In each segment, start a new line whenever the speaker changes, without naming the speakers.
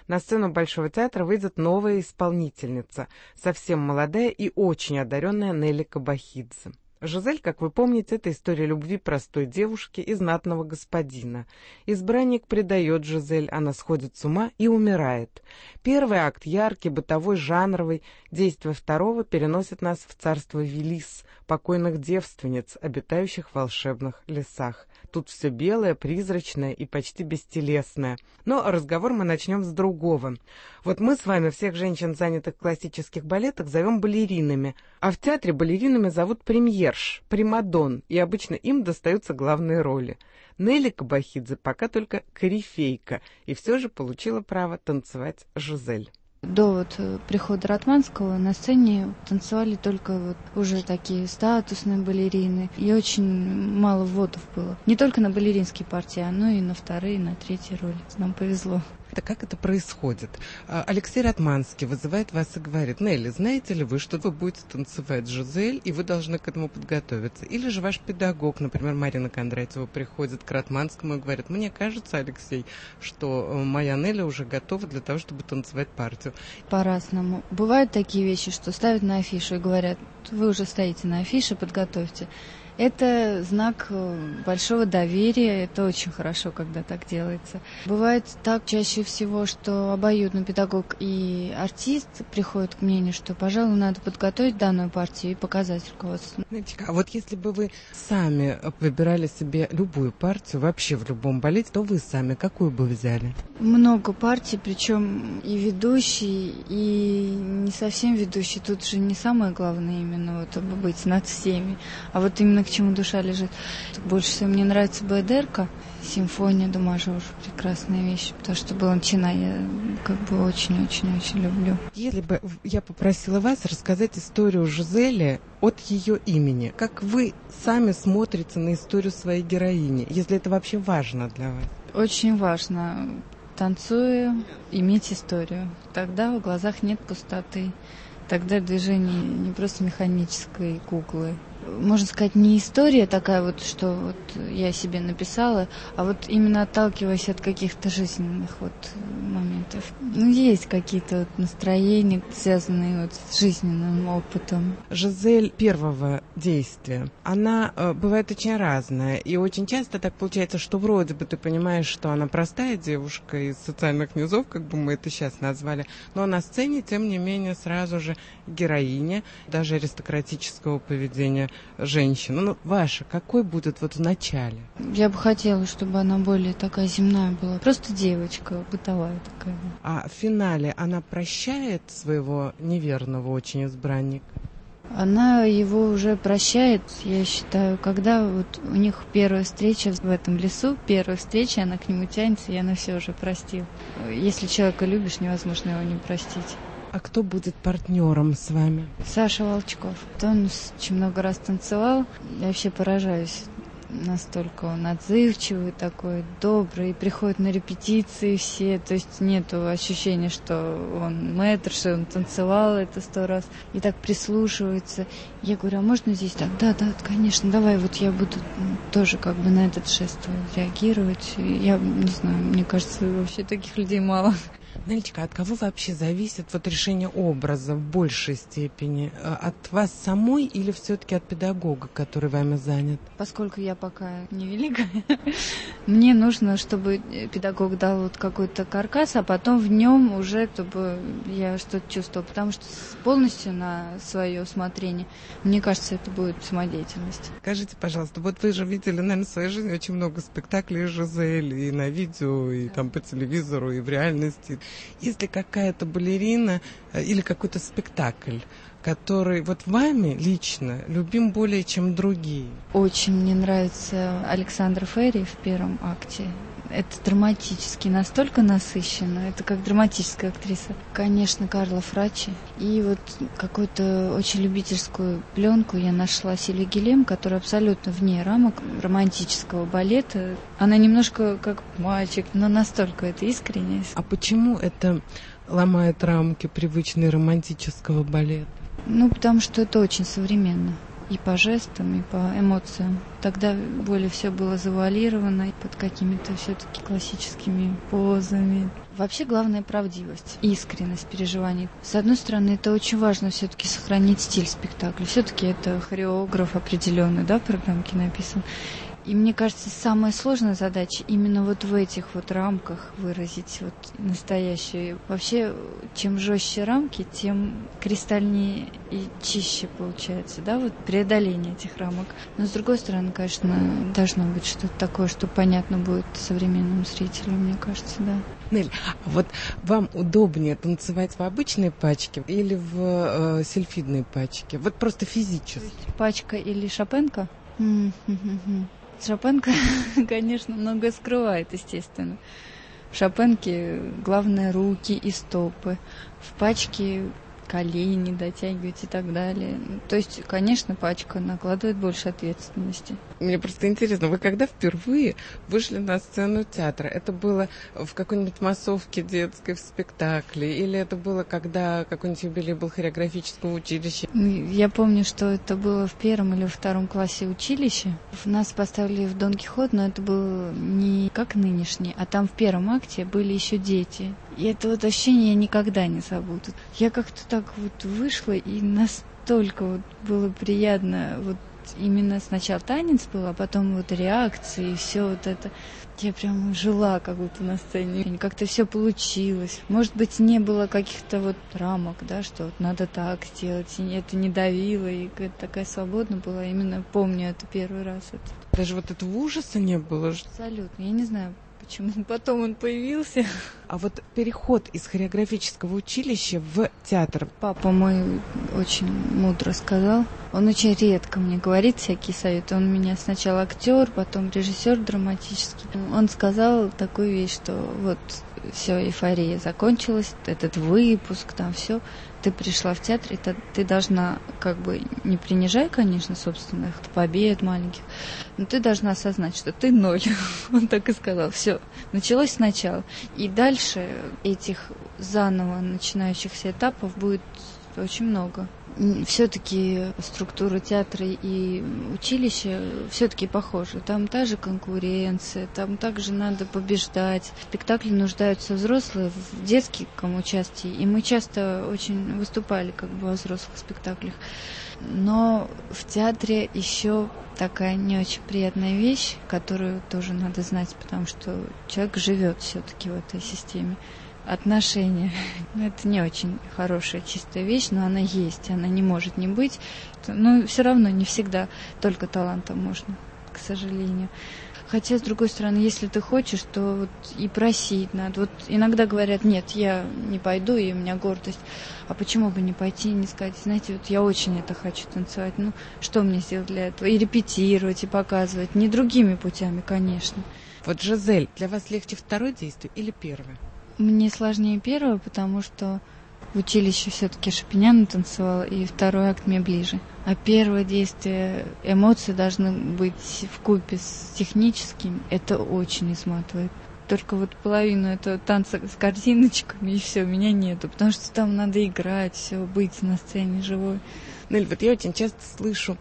на сцену Большого театра выйдет новая исполнительница, совсем молодая и очень одаренная Нелли Кабахидзе. «Жизель», как вы помните, это история любви простой девушки и знатного господина. Избранник предает Жизель, она сходит с ума и умирает. Первый акт яркий, бытовой, жанровый. Действие второго переносит нас в царство Велис, покойных девственниц, обитающих в волшебных лесах. Тут все белое, призрачное и почти бестелесное. Но разговор мы начнем с другого. Вот мы с вами всех женщин, занятых в классических балетах, зовем балеринами, а в театре балеринами зовут премьерш, примадон, и обычно им достаются главные роли. Нелли Кабахидзе пока только корифейка, и все же получила право танцевать Жизель.
До прихода Ратманского на сцене танцевали только уже такие статусные балерины. И очень мало вводов было. Не только на балеринские партии, но и на вторые, на третьи роли. Нам повезло.
Как это происходит? Алексей Ратманский вызывает вас и говорит: Нелли, знаете ли вы, что вы будете танцевать Жизель, и вы должны к этому подготовиться? Или же ваш педагог, например, Марина Кондратьева, приходит к Ратманскому и говорит: мне кажется, Алексей, что моя Нелли уже готова для того, чтобы танцевать партию.
По-разному. Бывают такие вещи, что ставят на афишу и говорят: вы уже стоите на афише, подготовьте. Это знак большого доверия, это очень хорошо, когда так делается. Бывает так чаще всего, что обоюдно педагог и артист приходят к мнению, что, пожалуй, надо подготовить данную партию и показать руководству.
А вот если бы вы сами выбирали себе любую партию, вообще в любом балете, то вы сами какую бы взяли?
Много партий, причем и ведущий, и не совсем ведущий. Тут же не самое главное именно быть над всеми, а вот именно к чему душа лежит. Больше всего мне нравится Баэдерка, симфония до мажор, прекрасная вещь, потому что Баланчина я очень-очень-очень люблю.
Если бы я попросила вас рассказать историю Жизели от ее имени, как вы сами смотрите на историю своей героини, если это вообще важно для вас?
Очень важно, танцуя, иметь историю. Тогда в глазах нет пустоты. Тогда движение не просто механической куклы. Можно сказать, не история такая что я себе написала, а именно отталкиваясь от каких-то жизненных моментов. Есть какие-то настроения, связанные с жизненным опытом.
Жизель первого действия, она бывает очень разная, и очень часто так получается, что вроде бы ты понимаешь, что она простая девушка из социальных низов, как бы мы это сейчас назвали, но на сцене, тем не менее, сразу же героиня, даже аристократического поведения женщина. Ваша, какой будет в начале?
Я бы хотела, чтобы она более такая земная была. Просто девочка, бытовая такая.
А в финале она прощает своего неверного очень избранника?
Она его уже прощает, я считаю, когда у них первая встреча в этом лесу, первая встреча, она к нему тянется, и она все уже простила. Если человека любишь, невозможно его не простить.
А кто будет партнером с вами?
Саша Волчков. Он очень много раз танцевал. Я вообще поражаюсь. Настолько он отзывчивый такой, добрый, приходит на репетиции все, то есть нету ощущения, что он мэтр, что он танцевал это 100 раз, и так прислушивается. Я говорю: а можно здесь так? Да, конечно, давай, я буду тоже на этот жест реагировать. Я не знаю, мне кажется, вообще таких людей мало.
Нелечка, от кого вообще зависит решение образа в большей степени? От вас самой или все-таки от педагога, который вами занят?
Поскольку я пока невелика, мне нужно, чтобы педагог дал какой-то каркас, а потом в нем уже, чтобы я что-то чувствовала, потому что полностью на свое усмотрение, мне кажется, это будет самодеятельность.
Скажите, пожалуйста, вы же видели, наверное, в своей жизни очень много спектаклей Жизель, и на видео, и по телевизору, и в реальности. Если какая-то балерина или какой-то спектакль, который вами лично любим более, чем другие?
Очень мне нравится Александра Ферри в первом акте. Это драматически настолько насыщенно, это как драматическая актриса. Конечно, Карла Фрачи. И какую-то очень любительскую пленку я нашла Сильви Гиллем, которая абсолютно вне рамок романтического балета. Она немножко как мальчик, но настолько это искренне.
А почему это ломает рамки привычной романтического балета?
Потому что это очень современно. и по жестам, и по эмоциям. Тогда более все было завуалировано под какими-то все-таки классическими позами. Вообще главное правдивость, искренность переживаний. С одной стороны, это очень важно все-таки сохранить стиль спектакля. Все-таки это хореограф определенный, да, в программке написан. И мне кажется, самая сложная задача именно вот в этих вот рамках выразить вот настоящее. Вообще, чем жестче рамки, тем кристальнее и чище получается, да, вот преодоление этих рамок. Но с другой стороны, конечно, должно быть что-то такое, что понятно будет современному зрителю, мне кажется, да.
Нель, а вот вам удобнее танцевать в обычной пачке или в сельфидной пачке? Вот просто физически.
Пачка или шопенка? Шопенка, конечно, многое скрывает, естественно. В шопенке главное руки и стопы. В пачке колени дотягивать и так далее. То есть, конечно, пачка накладывает больше ответственности.
Мне просто интересно, вы когда впервые вышли на сцену театра? Это было в какой-нибудь массовке детской, в спектакле? Или это было, когда какой-нибудь юбилей был хореографического училища?
Я помню, что это было в 1 или 2 классе училища. Нас поставили в Дон Кихот, но это было не как нынешний, а там в 1 акте были еще дети. И это вот ощущение я никогда не забуду. Я как-то так вот вышла, и настолько вот было приятно. Вот именно сначала танец был, а потом вот реакции и все вот это. Я прям жила как будто на сцене. Как-то все получилось. Может быть, не было каких-то вот рамок, да, что вот надо так сделать. И это не давило, и такая свободна была. Именно помню это первый раз.
Даже вот этого ужаса не было?
Абсолютно. Я не знаю, почему потом он появился.
А вот переход из хореографического училища в театр.
Папа мой очень мудро сказал. Он очень редко мне говорит всякие советы. Он у меня сначала актер, потом режиссер драматический. Он сказал такую вещь, что вот все, эйфория закончилась, этот выпуск, там все. Ты пришла в театр, и ты должна, как бы, не принижай, конечно, собственных побед маленьких, но ты должна осознать, что ты 0. Он так и сказал. Все, началось сначала. И дальше этих заново начинающихся этапов будет очень много. Все-таки структура театра и училища все-таки похожи. Там та же конкуренция, там также надо побеждать. В спектакле нуждаются взрослые в детском участии, и мы часто очень выступали как бы во взрослых спектаклях. Но в театре еще такая не очень приятная вещь, которую тоже надо знать, потому что человек живет все-таки в этой системе. Отношения. Это не очень хорошая, чистая вещь, но она есть, она не может не быть. Но все равно не всегда только талантом можно, к сожалению. Хотя, с другой стороны, если ты хочешь, то вот и просить надо. Вот иногда говорят, нет, я не пойду, и у меня гордость. А почему бы не пойти и не сказать, знаете, вот я очень это хочу танцевать, ну, что мне сделать для этого? И репетировать, и показывать. Не другими путями, конечно.
Вот, Жизель, для вас легче второе действие или первое?
Мне сложнее первое, потому что в училище все-таки Шопеняна танцевала, и 2 акт мне ближе. А первое действие, эмоции должны быть вкупе с техническим, это очень изматывает. Только вот половину этого танца с корзиночками, и все, меня нету, потому что там надо играть, все, быть на сцене живой.
Нель, вот я очень часто слышу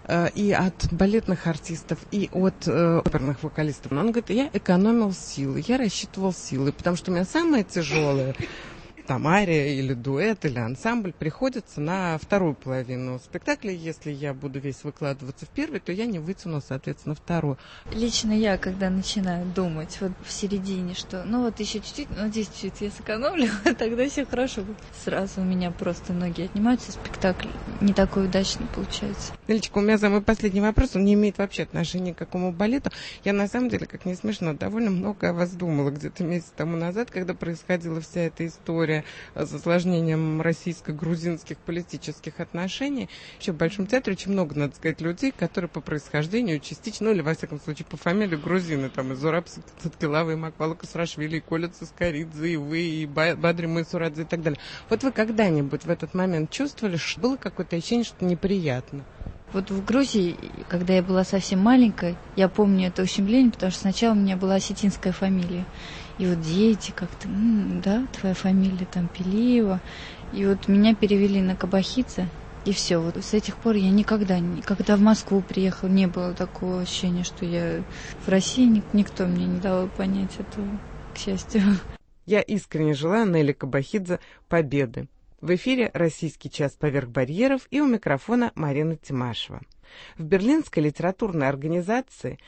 и от балетных артистов, и от оперных вокалистов. Но он говорит, я экономил силы, я рассчитывал силы, потому что у меня самое тяжелое, там ария или дуэт, или ансамбль, приходится на вторую половину спектакля. Если я буду весь выкладываться в первый, то я не вытяну, соответственно, вторую.
Лично я, когда начинаю думать вот в середине, что ну вот еще чуть-чуть, ну здесь чуть-чуть я сэкономлю, тогда все хорошо будет. Сразу у меня просто ноги отнимаются, спектакль не такой удачный получается.
Нелечка, у меня самый последний вопрос, он не имеет вообще отношения к какому балету. Я, на самом деле, как не смешно, довольно много о вас думала где-то месяц тому назад, когда происходила вся эта история с осложнением российско-грузинских политических отношений. Вообще в Большом театре очень много, надо сказать, людей, которые по происхождению частично, ну или во всяком случае по фамилии грузины, там и Зураб Саткилава, и Маквала Касрашвили, и Коля Цискоридзе, и вы, и Бадри Майсурадзе и так далее. Вот вы когда-нибудь в этот момент чувствовали, что было какое-то ощущение, что неприятно?
Вот в Грузии, когда я была совсем маленькой, я помню это ущемление, потому что сначала у меня была осетинская фамилия. И вот дети как-то, да, твоя фамилия там Пелиева. И вот меня перевели на Кабахидзе. И все. Вот с этих пор я никогда, когда в Москву приехала, не было такого ощущения, что я в России, никто мне не дал понять этого, к счастью.
Я искренне желаю Нелли Кабахидзе победы. В эфире «Российский час поверх барьеров» и у микрофона Марина Тимашева. В Берлинской литературной организации